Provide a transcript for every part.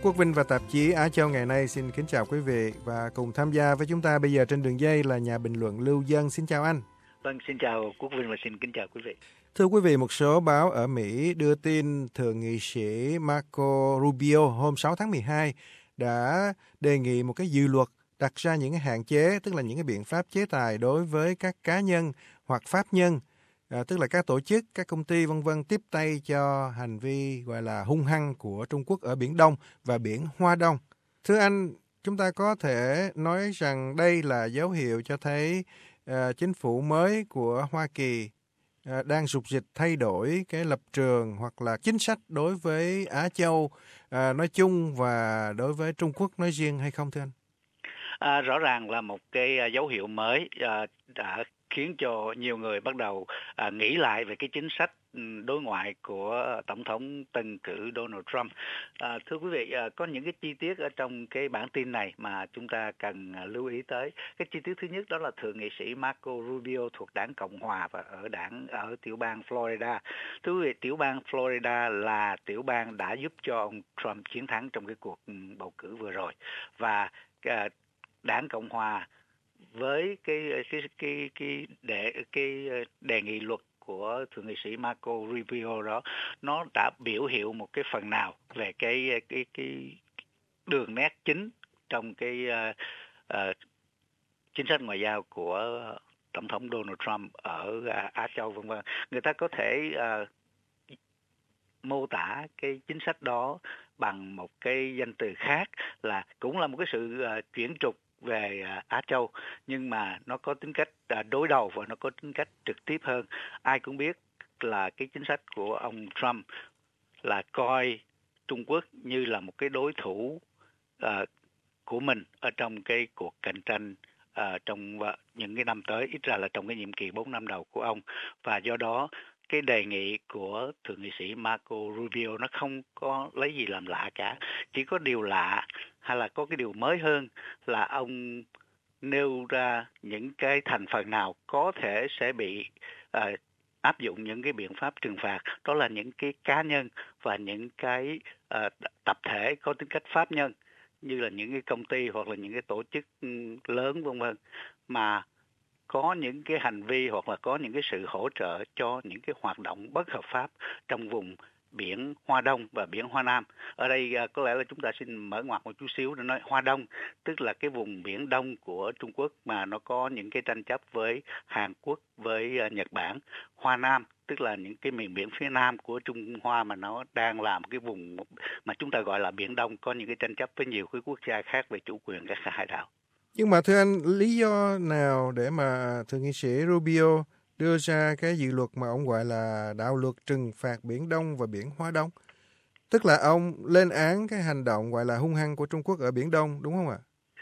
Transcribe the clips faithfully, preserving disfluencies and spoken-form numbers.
Quốc Vinh và tạp chí Á Châu ngày nay xin kính chào quý vị và cùng tham gia với chúng ta bây giờ trên đường dây là nhà bình luận Lưu Dân. Xin chào anh. Vâng, xin chào Quốc Vinh và xin kính chào quý vị. Thưa quý vị, một số báo ở Mỹ đưa tin Thượng nghị sĩ Marco Rubio hôm sáu tháng mười hai đã đề nghị một cái dự luật đặt ra những cái hạn chế, tức là những cái biện pháp chế tài đối với các cá nhân hoặc pháp nhân, à, tức là các tổ chức, các công ty vân vân tiếp tay cho hành vi gọi là hung hăng của Trung Quốc ở Biển Đông và Biển Hoa Đông. Thưa anh, chúng ta có thể nói rằng đây là dấu hiệu cho thấy à, chính phủ mới của Hoa Kỳ à, đang rục rịch thay đổi cái lập trường hoặc là chính sách đối với Á Châu à, nói chung và đối với Trung Quốc nói riêng hay không thưa anh? À, rõ ràng là một cái dấu hiệu mới à, đã khiến cho nhiều người bắt đầu à, nghĩ lại về cái chính sách đối ngoại của Tổng thống tân cử Donald Trump. À, thưa quý vị, à, có những cái chi tiết ở trong cái bản tin này mà chúng ta cần à, lưu ý tới. Cái chi tiết thứ nhất đó là Thượng nghị sĩ Marco Rubio thuộc đảng Cộng Hòa và ở đảng ở tiểu bang Florida. Thưa quý vị, tiểu bang Florida là tiểu bang đã giúp cho ông Trump chiến thắng trong cái cuộc bầu cử vừa rồi, và à, đảng Cộng Hòa với cái cái cái cái đề cái đề nghị luật của thượng nghị sĩ Marco Rubio đó, nó đã biểu hiện một cái phần nào về cái cái cái đường nét chính trong cái uh, uh, chính sách ngoại giao của tổng thống Donald Trump ở uh, Á Châu vân vân. Người ta có thể uh, mô tả cái chính sách đó bằng một cái danh từ khác, là cũng là một cái sự uh, chuyển trục về Á Châu, nhưng mà nó có tính cách đối đầu và nó có tính cách trực tiếp hơn. Ai cũng biết là cái chính sách của ông Trump là coi Trung Quốc như là một cái đối thủ uh, của mình ở trong cái cuộc cạnh tranh uh, trong những cái năm tới, ít ra là trong cái nhiệm kỳ bốn năm đầu của ông. Và do đó cái đề nghị của thượng nghị sĩ Marco Rubio nó không có lấy gì làm lạ cả. Chỉ có điều lạ hay là có cái điều mới hơn là ông nêu ra những cái thành phần nào có thể sẽ bị uh, áp dụng những cái biện pháp trừng phạt. Đó là những cái cá nhân và những cái uh, tập thể có tính cách pháp nhân, như là những cái công ty hoặc là những cái tổ chức lớn vân vân, mà có những cái hành vi hoặc là có những cái sự hỗ trợ cho những cái hoạt động bất hợp pháp trong vùng Biển Hoa Đông và Biển Hoa Nam. Ở đây uh, có lẽ là chúng ta xin mở ngoặt một chút xíu để nói Hoa Đông, tức là cái vùng Biển Đông của Trung Quốc mà nó có những cái tranh chấp với Hàn Quốc, với uh, Nhật Bản. Hoa Nam tức là những cái miền biển phía Nam của Trung Hoa mà nó đang làm cái vùng mà chúng ta gọi là Biển Đông, có những cái tranh chấp với nhiều cái quốc gia khác về chủ quyền các hải đảo. Nhưng mà thưa anh, lý do nào để mà thượng nghị sĩ Rubio đưa ra cái dự luật mà ông gọi là đạo luật trừng phạt Biển Đông và Biển Hoa Đông? Tức là ông lên án cái hành động gọi là hung hăng của Trung Quốc ở Biển Đông, đúng không ạ?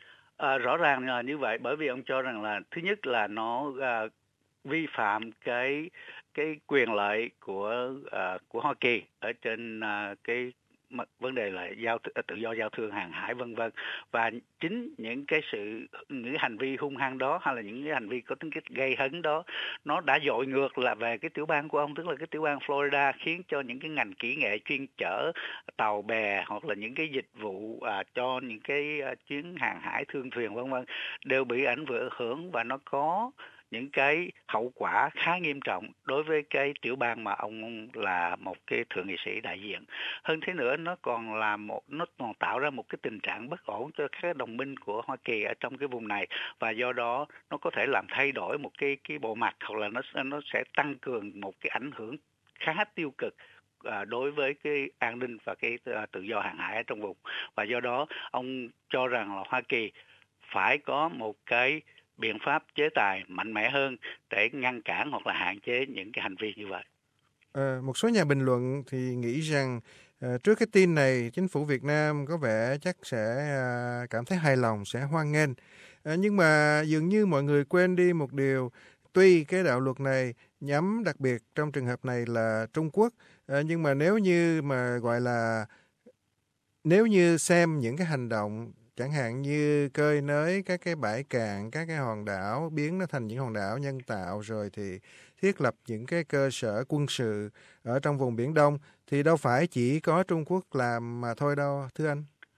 À, rõ ràng là như vậy, bởi vì ông cho rằng là thứ nhất là nó uh, vi phạm cái cái quyền lợi của uh, của Hoa Kỳ ở trên uh, cái vấn đề là giao tự do giao thương hàng hải vân vân, và chính những cái sự những cái hành vi hung hăng đó hay là những cái hành vi có tính cách gây hấn đó, nó đã dội ngược là về cái tiểu bang của ông, tức là cái tiểu bang Florida, khiến cho những cái ngành kỹ nghệ chuyên chở tàu bè hoặc là những cái dịch vụ à, cho những cái à, chuyến hàng hải thương thuyền vân vân đều bị ảnh hưởng, và nó có những cái hậu quả khá nghiêm trọng đối với cái tiểu bang mà ông là một cái thượng nghị sĩ đại diện. Hơn thế nữa, nó còn là một nó còn tạo ra một cái tình trạng bất ổn cho các đồng minh của Hoa Kỳ ở trong cái vùng này, và do đó nó có thể làm thay đổi một cái cái bộ mặt, hoặc là nó nó sẽ tăng cường một cái ảnh hưởng khá tiêu cực à, đối với cái an ninh và cái à, tự do hàng hải ở trong vùng. Và do đó ông cho rằng là Hoa Kỳ phải có một cái biện pháp chế tài mạnh mẽ hơn để ngăn cản hoặc là hạn chế những cái hành vi như vậy. À, một số nhà bình luận thì nghĩ rằng à, trước cái tin này, chính phủ Việt Nam có vẻ chắc sẽ à, cảm thấy hài lòng, sẽ hoan nghênh. À, nhưng mà dường như mọi người quên đi một điều, tuy cái đạo luật này nhắm đặc biệt trong trường hợp này là Trung Quốc, à, nhưng mà nếu như mà gọi là nếu như xem những cái hành động chẳng hạn như cơi nới các cái bãi cạn, các cái hòn đảo, biến nó thành những hòn đảo nhân tạo, rồi thì thiết lập những cái cơ sở quân sự ở trong vùng Biển Đông, thì đâu phải chỉ có Trung Quốc làm mà thôi đâu, thưa anh.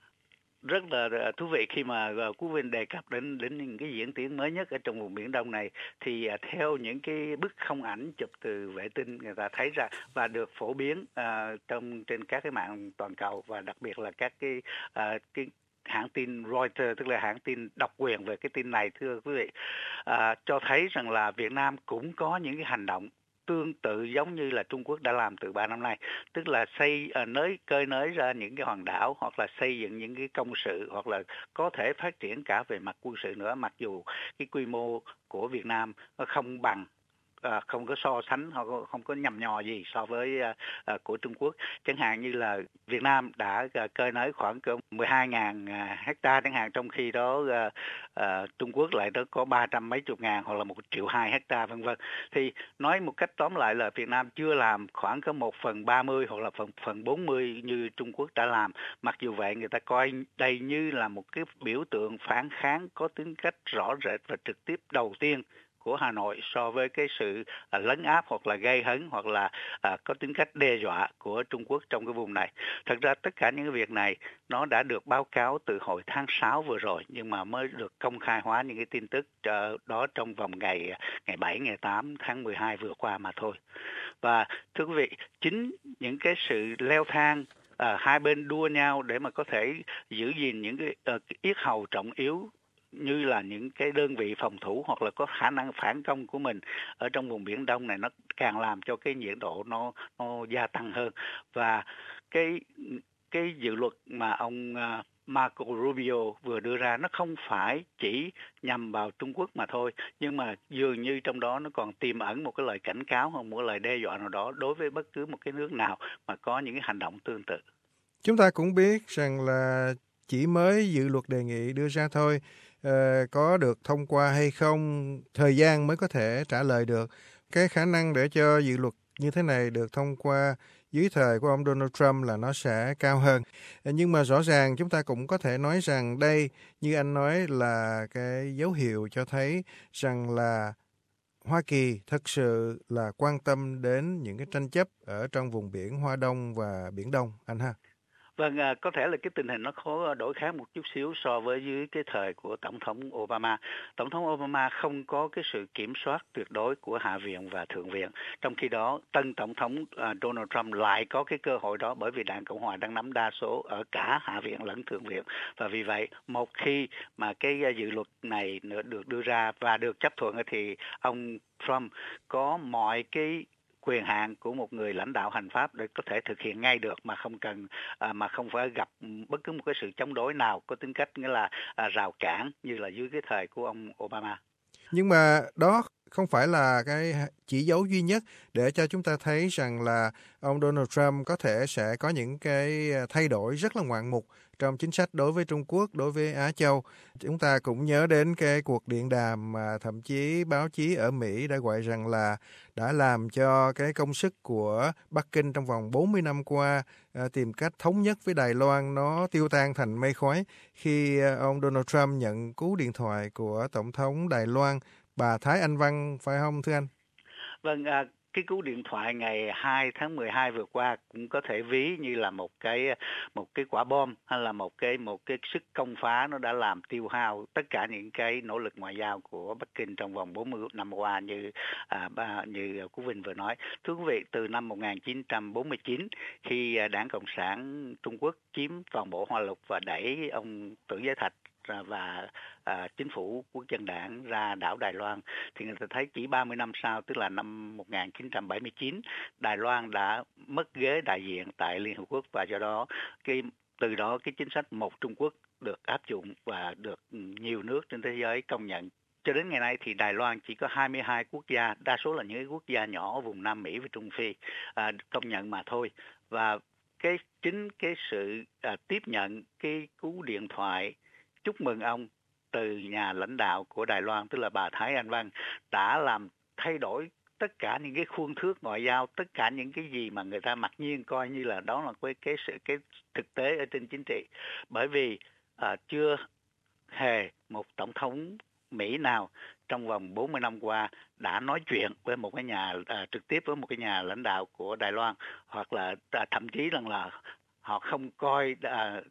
rất là thú vị khi mà Quốc Vinh đề cập đến đến những cái diễn tiến mới nhất ở trong vùng Biển Đông này, thì uh, theo những cái bức không ảnh chụp từ vệ tinh, người ta thấy ra và được phổ biến uh, trong trên các cái mạng toàn cầu, và đặc biệt là các cái uh, cái hãng tin Reuters, tức là hãng tin độc quyền về cái tin này, thưa quý vị, à, cho thấy rằng là Việt Nam cũng có những cái hành động tương tự giống như là Trung Quốc đã làm từ ba năm nay, tức là xây à, nới cơi nới ra những cái hòn đảo, hoặc là xây dựng những cái công sự, hoặc là có thể phát triển cả về mặt quân sự nữa, mặc dù cái quy mô của Việt Nam nó không bằng, À, không có so sánh hoặc không có nhằm nhò gì so với à, à, của Trung Quốc. Chẳng hạn như là Việt Nam đã à, cơi nới khoảng cỡ mười hai nghìn à, hecta chẳng hạn, trong khi đó à, à, Trung Quốc lại đó có ba trăm mấy chục ngàn hoặc là một triệu hai hecta vân vân. Thì nói một cách tóm lại là Việt Nam chưa làm khoảng có một phần ba mươi hoặc là phần phần bốn mươi như Trung Quốc đã làm. Mặc dù vậy, người ta coi đây như là một cái biểu tượng phản kháng có tính cách rõ rệt và trực tiếp đầu tiên của Hà Nội so với cái sự à, lấn áp hoặc là gây hấn hoặc là à, có tính cách đe dọa của Trung Quốc trong cái vùng này. Thật ra tất cả những cái việc này nó đã được báo cáo từ hồi tháng sáu vừa rồi, nhưng mà mới được công khai hóa những cái tin tức uh, đó trong vòng ngày ngày bảy, ngày tám tháng mười hai vừa qua mà thôi. Và thưa quý vị, chính những cái sự leo thang, à, hai bên đua nhau để mà có thể giữ gìn những cái, uh, cái yết hầu trọng yếu như là những cái đơn vị phòng thủ hoặc là có khả năng phản công của mình ở trong vùng Biển Đông này, nó càng làm cho cái nhiệt độ nó nó gia tăng hơn. Và cái cái dự luật mà ông uh, Marco Rubio vừa đưa ra, nó không phải chỉ nhằm vào Trung Quốc mà thôi, nhưng mà dường như trong đó nó còn tiềm ẩn một cái lời cảnh cáo hoặc một cái lời đe dọa nào đó đối với bất cứ một cái nước nào mà có những cái hành động tương tự. Chúng ta cũng biết rằng là chỉ mới dự luật đề nghị đưa ra thôi, ờ, có được thông qua hay không, thời gian mới có thể trả lời được. Cái khả năng để cho dự luật như thế này được thông qua dưới thời của ông Donald Trump là nó sẽ cao hơn. Nhưng mà rõ ràng chúng ta cũng có thể nói rằng đây, như anh nói, là cái dấu hiệu cho thấy rằng là Hoa Kỳ thật sự là quan tâm đến những cái tranh chấp ở trong vùng biển Hoa Đông và Biển Đông, anh ha. Vâng, à, có thể là cái tình hình nó có đổi khác một chút xíu so với dưới cái thời của Tổng thống Obama. Tổng thống Obama không có cái sự kiểm soát tuyệt đối của Hạ viện và Thượng viện. Trong khi đó, tân Tổng thống à, Donald Trump lại có cái cơ hội đó, bởi vì Đảng Cộng Hòa đang nắm đa số ở cả Hạ viện lẫn Thượng viện. Và vì vậy, một khi mà cái dự luật này được đưa ra và được chấp thuận thì ông Trump có mọi cái quyền hạn của một người lãnh đạo hành pháp để có thể thực hiện ngay được mà không cần à, mà không phải gặp bất cứ một cái sự chống đối nào có tính cách nghĩa là à, rào cản như là dưới cái thời của ông Obama. Nhưng mà đó không phải là cái chỉ dấu duy nhất để cho chúng ta thấy rằng là ông Donald Trump có thể sẽ có những cái thay đổi rất là ngoạn mục trong chính sách đối với Trung Quốc, đối với Á Châu. Chúng ta cũng nhớ đến cái cuộc điện đàm mà thậm chí báo chí ở Mỹ đã gọi rằng là đã làm cho cái công sức của Bắc Kinh trong vòng bốn mươi năm qua à, tìm cách thống nhất với Đài Loan nó tiêu tan thành mây khói khi ông Donald Trump nhận cú điện thoại của Tổng thống Đài Loan, bà Thái Anh Văn, phải không thưa anh? Vâng, à, cái cú điện thoại ngày hai tháng mười hai vừa qua cũng có thể ví như là một cái một cái quả bom hay là một cái một cái sức công phá, nó đã làm tiêu hao tất cả những cái nỗ lực ngoại giao của Bắc Kinh trong vòng bốn mươi năm qua như à, như Quốc Vinh vừa nói. Thưa quý vị, từ năm một nghìn chín trăm bốn mươi chín khi Đảng Cộng sản Trung Quốc chiếm toàn bộ Hoa Lục và đẩy ông Tưởng Giới Thạch và à, chính phủ Quốc dân đảng ra đảo Đài Loan, thì người ta thấy chỉ ba mươi năm sau, tức là năm một nghìn chín trăm bảy mươi chín, Đài Loan đã mất ghế đại diện tại Liên Hợp Quốc, và do đó cái từ đó cái chính sách một Trung Quốc được áp dụng và được nhiều nước trên thế giới công nhận. Cho đến ngày nay thì Đài Loan chỉ có hai mươi hai quốc gia, đa số là những cái quốc gia nhỏ ở vùng Nam Mỹ và Trung Phi à, công nhận mà thôi. Và cái chính cái sự à, tiếp nhận cái cú điện thoại chúc mừng ông từ nhà lãnh đạo của Đài Loan, tức là bà Thái Anh Văn, đã làm thay đổi tất cả những cái khuôn thước ngoại giao, tất cả những cái gì mà người ta mặc nhiên coi như là đó là cái cái sự cái thực tế ở trên chính trị. Bởi vì à, chưa hề một tổng thống Mỹ nào trong vòng bốn mươi năm qua đã nói chuyện với một cái nhà à, trực tiếp với một cái nhà lãnh đạo của Đài Loan, hoặc là à, thậm chí rằng là họ không coi à,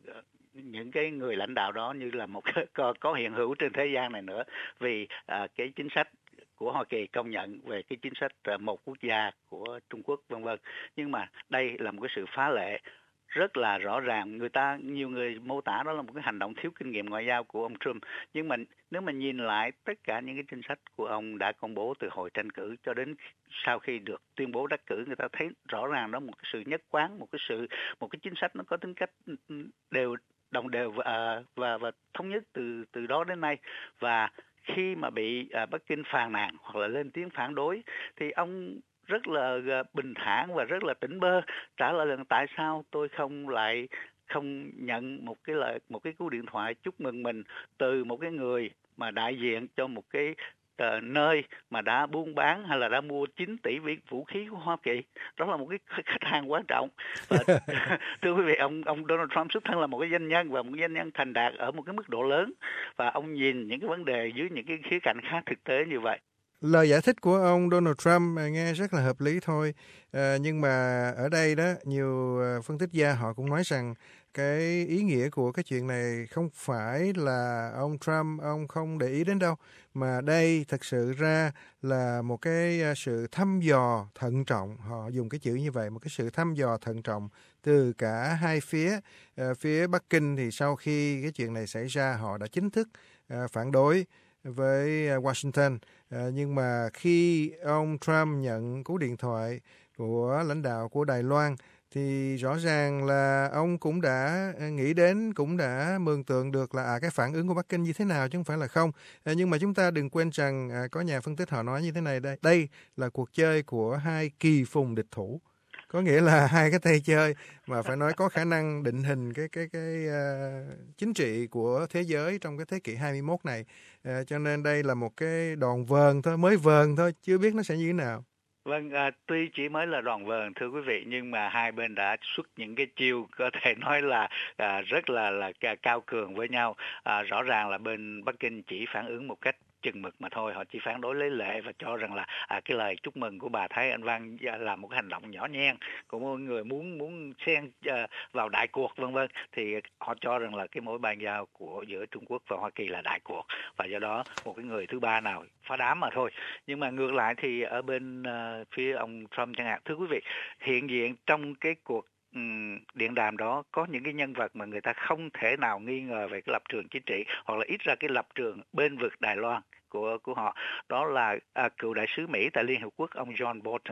những cái người lãnh đạo đó như là một có, có hiện hữu trên thế gian này nữa, vì à, cái chính sách của Hoa Kỳ công nhận về cái chính sách à, một quốc gia của Trung Quốc vân vân. Nhưng mà đây là một cái sự phá lệ rất là rõ ràng. Người ta, nhiều người mô tả đó là một cái hành động thiếu kinh nghiệm ngoại giao của ông Trump. Nhưng mà nếu mà nhìn lại tất cả những cái chính sách của ông đã công bố từ hồi tranh cử cho đến sau khi được tuyên bố đắc cử, người ta thấy rõ ràng đó một cái sự nhất quán, một cái sự một cái chính sách nó có tính cách đều đồng đều và và, và thống nhất từ từ đó đến nay. Và khi mà bị à, Bắc Kinh phàn nàn hoặc là lên tiếng phản đối thì ông rất là bình thản và rất là tỉnh bơ trả lời rằng tại sao tôi không lại không nhận một cái lời một cái cú điện thoại chúc mừng mình từ một cái người mà đại diện cho một cái uh, nơi mà đã buôn bán hay là đã mua chín tỷ vũ khí của Hoa Kỳ. Đó là một cái khách hàng quan trọng. Và, thưa quý vị, ông ông Donald Trump xuất thân là một cái doanh nhân và một doanh nhân thành đạt ở một cái mức độ lớn, và ông nhìn những cái vấn đề dưới những cái khía cạnh khá thực tế như vậy. Lời giải thích của ông Donald Trump nghe rất là hợp lý thôi, à, nhưng mà ở đây đó nhiều phân tích gia họ cũng nói rằng cái ý nghĩa của cái chuyện này không phải là ông Trump ông không để ý đến đâu, mà đây thật sự ra là một cái sự thăm dò thận trọng. Họ dùng cái chữ như vậy, một cái sự thăm dò thận trọng từ cả hai phía. À, phía Bắc Kinh thì sau khi cái chuyện này xảy ra họ đã chính thức à, phản đối với Washington. À, nhưng mà khi ông Trump nhận cú điện thoại của lãnh đạo của Đài Loan thì rõ ràng là ông cũng đã nghĩ đến, cũng đã mường tượng được là à, cái phản ứng của Bắc Kinh như thế nào chứ không phải là không. À, nhưng mà chúng ta đừng quên rằng à, có nhà phân tích họ nói như thế này đây, đây là cuộc chơi của hai kỳ phùng địch thủ. Có nghĩa là hai cái tay chơi mà phải nói có khả năng định hình cái cái cái uh, chính trị của thế giới trong cái thế kỷ hai mươi mốt này. Uh, cho nên đây là một cái đòn vờn thôi, mới vờn thôi, chưa biết nó sẽ như thế nào. Vâng, à, tuy chỉ mới là đòn vờn thưa quý vị, nhưng mà hai bên đã xuất những cái chiêu có thể nói là à, rất là là cao cường với nhau. À, rõ ràng là bên Bắc Kinh chỉ phản ứng một cách chừng mực mà thôi, họ chỉ phản đối lấy lệ và cho rằng là à, cái lời chúc mừng của bà Thái Anh Văn là một cái hành động nhỏ nhen của một người muốn muốn xen uh, vào đại cuộc vân vân, thì họ cho rằng là cái mối bàn giao của giữa Trung Quốc và Hoa Kỳ là đại cuộc, và do đó một cái người thứ ba nào phá đám mà thôi. Nhưng mà ngược lại thì ở bên uh, phía ông Trump chẳng hạn, thưa quý vị, hiện diện trong cái cuộc Um, điện đàm đó có những cái nhân vật mà người ta không thể nào nghi ngờ về cái lập trường chính trị, hoặc là ít ra cái lập trường bên vực Đài Loan của của họ. Đó là à, cựu đại sứ Mỹ tại Liên Hợp Quốc ông John Bolton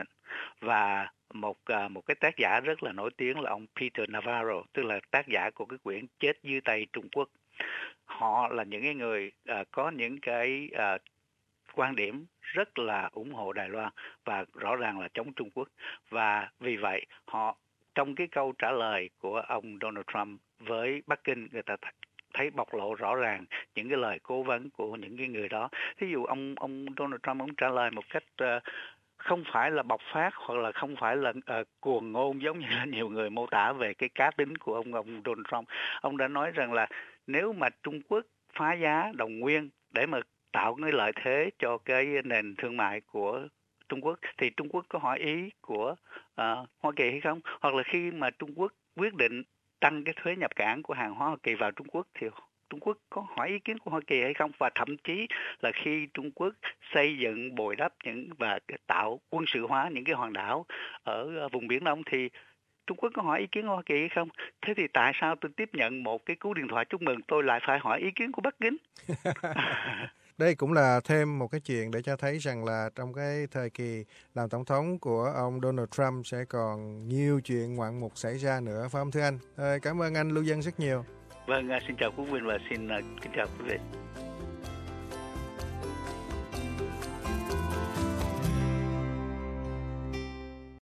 và một à, một cái tác giả rất là nổi tiếng là ông Peter Navarro, tức là tác giả của cái quyển Chết dưới tay Trung Quốc. Họ là những cái người à, có những cái à, quan điểm rất là ủng hộ Đài Loan và rõ ràng là chống Trung Quốc, và vì vậy họ trong cái câu trả lời của ông Donald Trump với Bắc Kinh, người ta thấy bộc lộ rõ ràng những cái lời cố vấn của những cái người đó. Ví dụ ông ông Donald Trump ông trả lời một cách uh, không phải là bộc phát hoặc là không phải là uh, cuồng ngôn giống như là nhiều người mô tả về cái cá tính của ông ông Donald Trump. Ông đã nói rằng là nếu mà Trung Quốc phá giá đồng nguyên để mà tạo cái lợi thế cho cái nền thương mại của Trung Quốc thì Trung Quốc có hỏi ý của uh, Hoa Kỳ hay không? Hoặc là khi mà Trung Quốc quyết định tăng cái thuế nhập cảng của hàng hóa Hoa Kỳ vào Trung Quốc thì Trung Quốc có hỏi ý kiến của Hoa Kỳ hay không? Và thậm chí là khi Trung Quốc xây dựng bồi đắp những và tạo quân sự hóa những cái hòn đảo ở vùng Biển Đông thì Trung Quốc có hỏi ý kiến của Hoa Kỳ hay không? Thế thì tại sao tôi tiếp nhận một cái cú điện thoại chúc mừng tôi lại phải hỏi ý kiến của Bắc Kinh? Đây cũng là thêm một cái chuyện để cho thấy rằng là trong cái thời kỳ làm tổng thống của ông Donald Trump sẽ còn nhiều chuyện ngoạn mục xảy ra nữa, phải không thưa anh? À, cảm ơn anh Lưu Dân rất nhiều. Vâng, xin chào Quốc Vinh và xin kính chào quý vị.